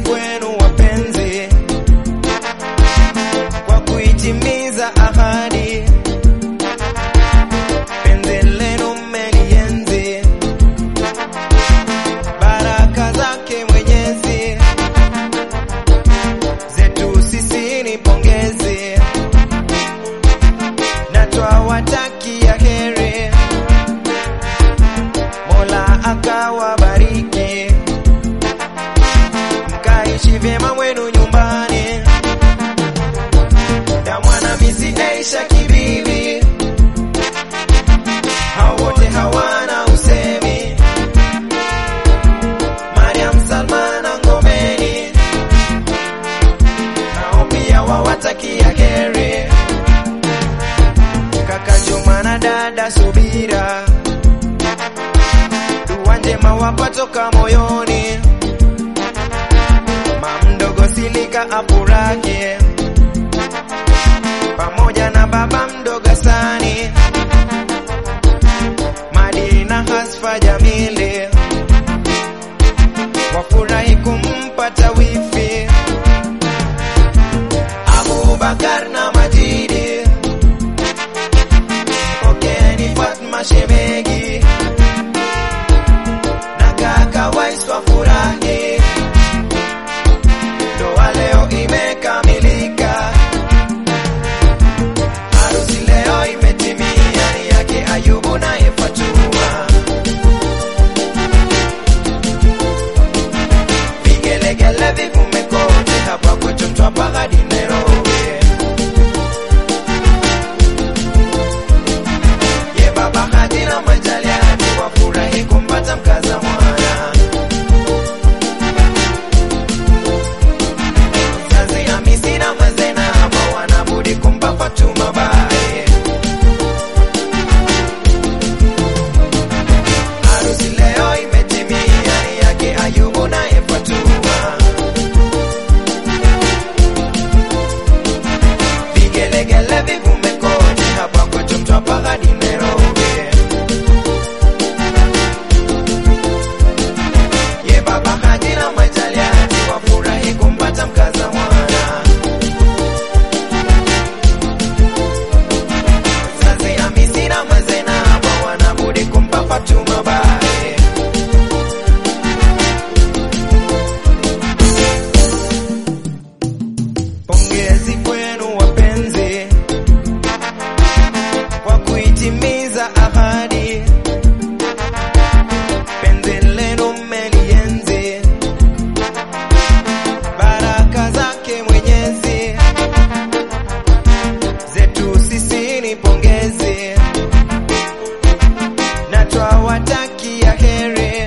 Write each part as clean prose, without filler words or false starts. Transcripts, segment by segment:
kwenu wapenzi kwa kuitimiza ahadi. Penzi lenu mmelienzi, baraka zake Mwenyezi, zetu sisi ni pongezi, na twawatakia heri, Mola akawabariki, mkaishi vyema mwenu nyumbani. Ya mwana misi Aisha kibibi, hao wote hawana usemi. Mariam Salmana Ngomeni, nao pia wawatakia heri. Kaka Juma na dada Subira, dua njema wapatoka moyoni. Mamdogo Silika afurahi, pamoja na baba mdogo Sani. Madina Hasfa Jamili, wafurahi kumpata wifi. Abubakar na Majidi, pokeni Fatma shemegi, na kaka Wais wafurahi, ndoa leo imekamilika. Harusi leo imetimia, ni yake Ayubu na Fatuma. Vigelegele vivume kote, hapa kwetu Mtwapa hadi Nairobi. Ye baba hadi na Majaliani, wafurahi kumpata mkaza mwana. Zazi Hamisi na Mazena, hapa wanabudi kumpa Fatuma bae. Harusi leo imetimia, ni yake Ayubu na Fatuma. Vigelegele vivume kote, hapa kwetu Mtwapa hadi Nairobi. Ye baba hadi na Majaliani, wafurahi kumpata mkaza mwana. Zazi Hamisi na Mazena, hapa wanabudi kumpa Fatuma bae. Pongezi kwenu wapenzi kwa kuitimiza ahadi. Penzi lenu mmelienzi, baraka zake Mwenyezi, zetu sisi ni pongezi, na twawatakia heri,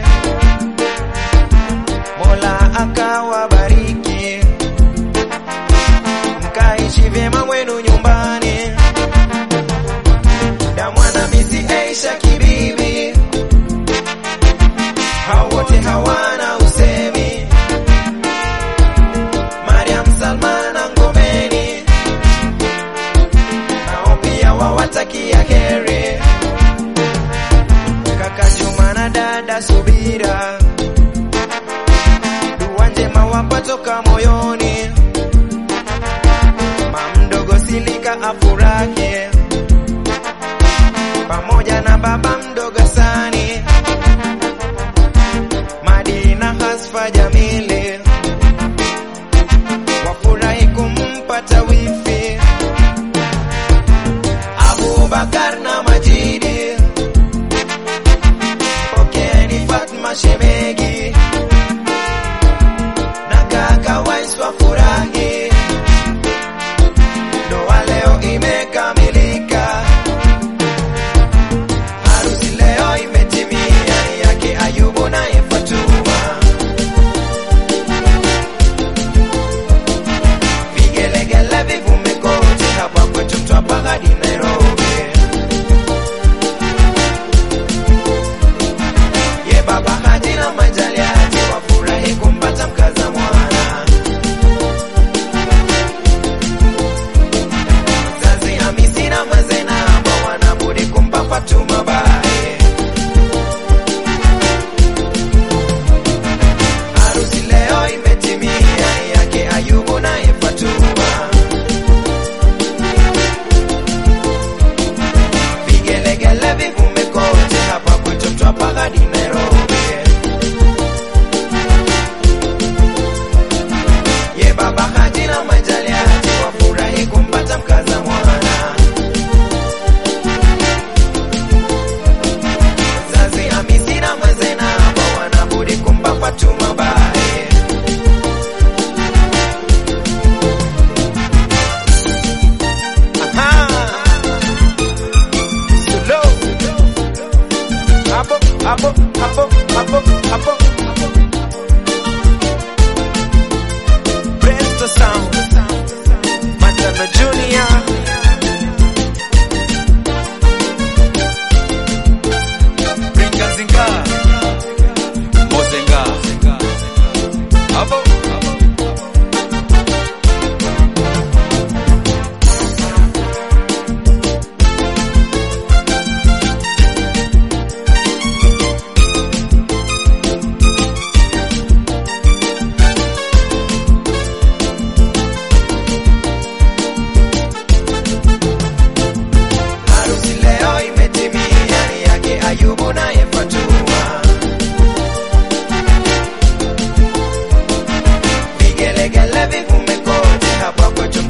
Mola akawabariki, mkaishi vyema mwenu nyumbani. Da mwana misi Aisha kibibi, hao wote hawana usemi. Mariam Salmana Ngomeni, nao pia wawatakia heri. Kaka Juma na dada Subira, dua njema wapatoka moyoni. Mamdogo Silika afurahi, pamoja na baba mdogo Sani. Madina Hasfa Jamili, wafurahi kumpata wifi. Abubakar na Majidi, pokeni Fatma shemegi, na kaka Wais wafurahi, ndoa leo imekamilika. Harusi leo imetimia, ni yake Ayubu na Fatuma.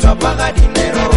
hapa hadi Nairobi.